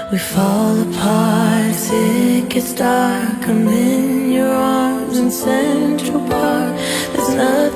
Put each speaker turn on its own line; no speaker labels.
We fall apart as it gets dark. I'm in your arms in Central Park. There's nothing